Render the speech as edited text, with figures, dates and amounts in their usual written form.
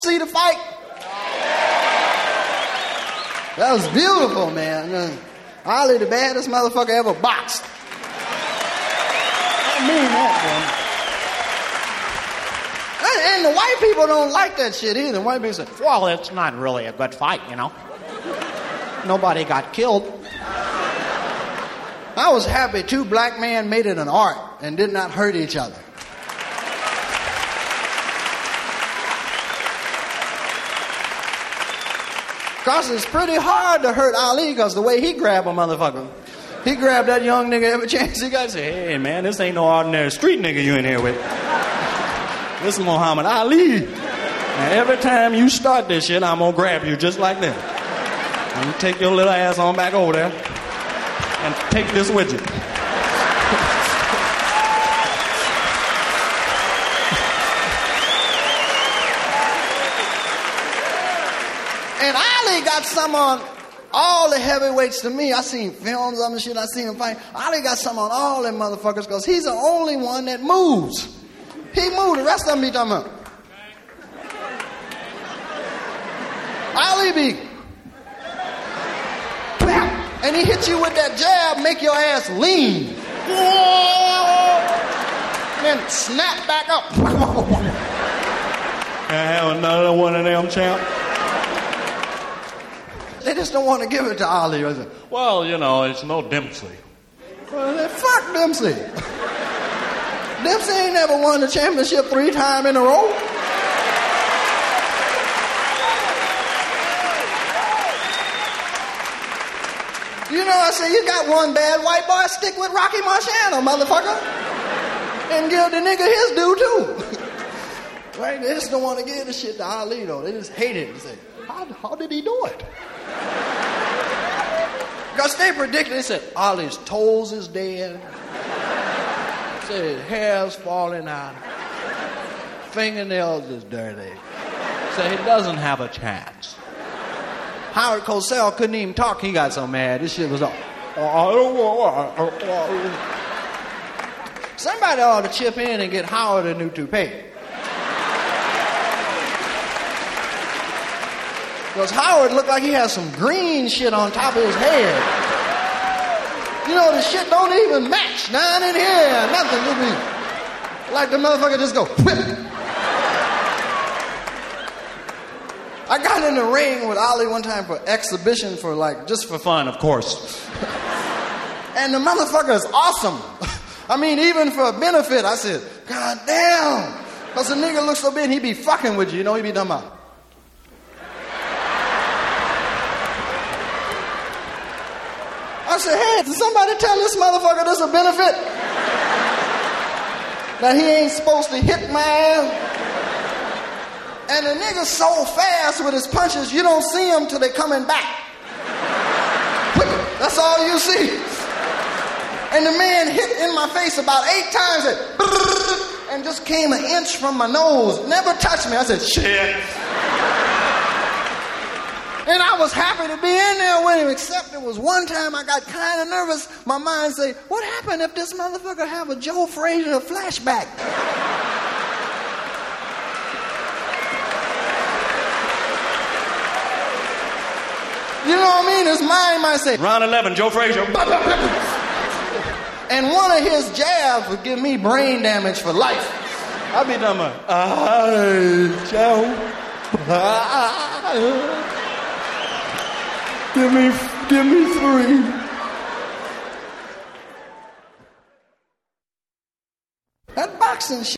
see the fight? That was beautiful, man. Ali, the baddest motherfucker ever boxed. I mean that, man. And the white people don't like that shit either. White people say, well, it's not really a good fight, you know. Nobody got killed. I was happy 2 black men made it an art and did not hurt each other. Because it's pretty hard to hurt Ali because the way he grabbed a motherfucker. He grabbed that young nigga every chance he got to say, hey, man, this ain't no ordinary street nigga you in here with. This is Muhammad Ali. And every time you start this shit, I'm going to grab you just like that. And you take your little ass on back over there and take this with you. And Ali got some on all the heavyweights to me. I seen films of him and shit. I seen him fight. Ali got some on all them motherfuckers because he's the only one that moves. He moved. The rest of them be talking about. Ali be. And he hit you with that jab, make your ass lean. And then snap back up. I have another one of them, champ. They just don't want to give it to Ali. Well, you know, it's no Dempsey. Well, fuck Dempsey. Dempsey ain't never won the championship 3 times in a row. You know, I say, you got one bad white boy, stick with Rocky Marciano, motherfucker. And give the nigga his due, too. Right? They just don't want to give the shit to Ali, though. They just hate it and say, how did he do it? Because they predicted, they said, Ali's toes is dead. Said his hair's falling out. Fingernails is dirty. Said he doesn't have a chance. Howard Cosell couldn't even talk. He got so mad. This shit was all. Somebody ought to chip in and get Howard a new toupee. Because Howard looked like he had some green shit on top of his head. You know, the shit don't even match down in here. Nothing. Like the motherfucker just go whip. I got in the ring with Ali one time for exhibition for just for fun, of course. And the mother is awesome. I mean, even for a benefit, I said, God damn. Because the nigga looks so big, he be fucking with you. You know, he be talking about. I said, hey, did somebody tell this motherfucker this a benefit? That he ain't supposed to hit my ass? And the nigga's so fast with his punches, you don't see him till they coming back. That's all you see. And the man hit in my face about 8 times and just came an inch from my nose. Never touched me. I said, shit. And I was happy to be in there with him, except it was one time I got kind of nervous. My mind said, what happened if this motherfucker have a Joe Frazier flashback? You know what I mean? His mind might say, round 11, Joe Frazier. And one of his jabs would give me brain damage for life. I'd be talking about, Joe. Give me 3. That boxing shit.